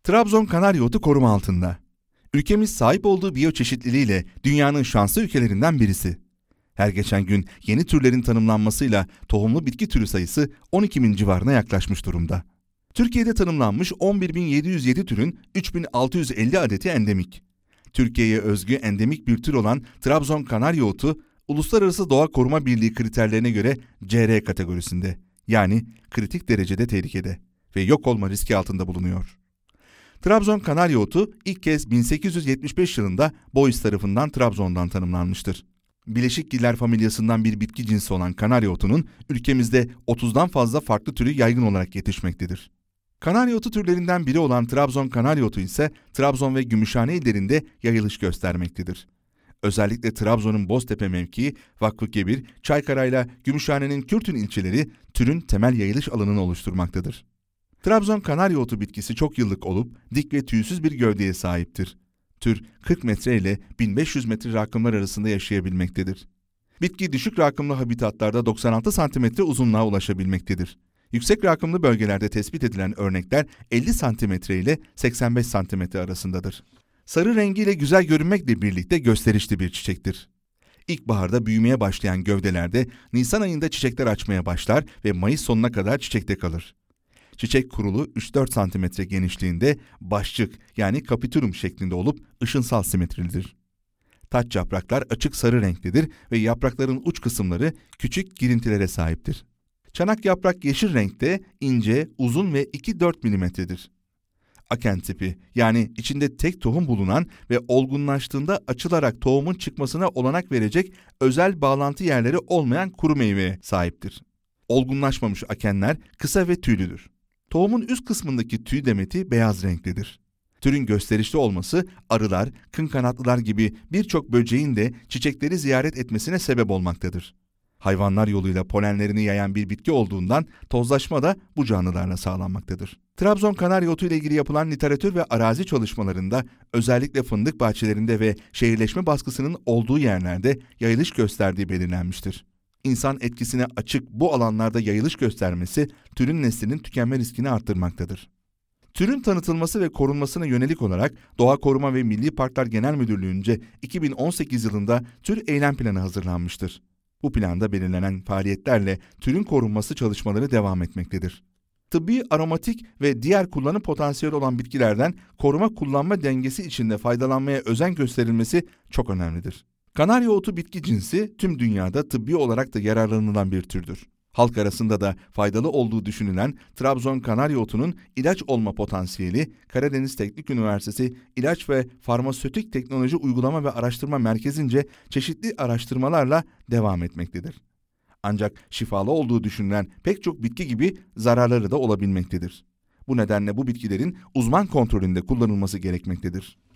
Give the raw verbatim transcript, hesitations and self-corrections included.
Trabzon kanarya otu koruma altında. Ülkemiz sahip olduğu biyoçeşitliliğiyle dünyanın şanslı ülkelerinden birisi. Her geçen gün yeni türlerin tanımlanmasıyla tohumlu bitki türü sayısı on iki bin civarına yaklaşmış durumda. Türkiye'de tanımlanmış on bir bin yedi yüz yedi türün üç bin altı yüz elli adeti endemik. Türkiye'ye özgü endemik bir tür olan Trabzon kanarya otu, Uluslararası Doğa Koruma Birliği kriterlerine göre C R kategorisinde, yani kritik derecede tehlikede ve yok olma riski altında bulunuyor. Trabzon kanarya otu ilk kez bin sekiz yüz yetmiş beş yılında Boyce tarafından Trabzon'dan tanımlanmıştır. Bileşikgiller familyasından bir bitki cinsi olan kanarya otunun ülkemizde otuzdan fazla farklı türü yaygın olarak yetişmektedir. Kanarya otu türlerinden biri olan Trabzon kanarya otu ise Trabzon ve Gümüşhane illerinde yayılış göstermektedir. Özellikle Trabzon'un Boztepe mevkii, Vakfıkebir, Çaykara ile Gümüşhane'nin Kürtün ilçeleri türün temel yayılış alanını oluşturmaktadır. Trabzon kanarya otu bitkisi çok yıllık olup dik ve tüysüz bir gövdeye sahiptir. Tür kırk metre ile bin beş yüz metre rakımlar arasında yaşayabilmektedir. Bitki düşük rakımlı habitatlarda doksan altı santimetre uzunluğa ulaşabilmektedir. Yüksek rakımlı bölgelerde tespit edilen örnekler elli santimetre ile seksen beş santimetre arasındadır. Sarı rengiyle güzel görünmekle birlikte gösterişli bir çiçektir. İlkbaharda büyümeye başlayan gövdelerde Nisan ayında çiçekler açmaya başlar ve Mayıs sonuna kadar çiçekte kalır. Çiçek kurulu üç dört santimetre genişliğinde, başçık yani kapitülüm şeklinde olup ışınsal simetrilidir. Taç yapraklar açık sarı renklidir ve yaprakların uç kısımları küçük girintilere sahiptir. Çanak yaprak yeşil renkte, ince, uzun ve iki dört milimetredir. Aken tipi, yani içinde tek tohum bulunan ve olgunlaştığında açılarak tohumun çıkmasına olanak verecek özel bağlantı yerleri olmayan kuru meyveye sahiptir. Olgunlaşmamış akenler kısa ve tüylüdür. Tohumun üst kısmındaki tüy demeti beyaz renklidir. Türün gösterişli olması arılar, kınkanatlılar gibi birçok böceğin de çiçekleri ziyaret etmesine sebep olmaktadır. Hayvanlar yoluyla polenlerini yayan bir bitki olduğundan tozlaşma da bu canlılarla sağlanmaktadır. Trabzon kanarya otu ile ilgili yapılan literatür ve arazi çalışmalarında özellikle fındık bahçelerinde ve şehirleşme baskısının olduğu yerlerde yayılış gösterdiği belirlenmiştir. İnsan etkisine açık bu alanlarda yayılış göstermesi türün neslinin tükenme riskini arttırmaktadır. Türün tanıtılması ve korunmasına yönelik olarak Doğa Koruma ve Milli Parklar Genel Müdürlüğü'nce iki bin on sekiz yılında tür eylem planı hazırlanmıştır. Bu planda belirlenen faaliyetlerle türün korunması çalışmaları devam etmektedir. Tıbbi, aromatik ve diğer kullanım potansiyeli olan bitkilerden koruma kullanma dengesi içinde faydalanmaya özen gösterilmesi çok önemlidir. Kanarya otu bitki cinsi tüm dünyada tıbbi olarak da yararlanılan bir türdür. Halk arasında da faydalı olduğu düşünülen Trabzon kanarya otunun ilaç olma potansiyeli, Karadeniz Teknik Üniversitesi İlaç ve Farmasötik Teknoloji Uygulama ve Araştırma Merkezi'nce çeşitli araştırmalarla devam etmektedir. Ancak şifalı olduğu düşünülen pek çok bitki gibi zararları da olabilmektedir. Bu nedenle bu bitkilerin uzman kontrolünde kullanılması gerekmektedir.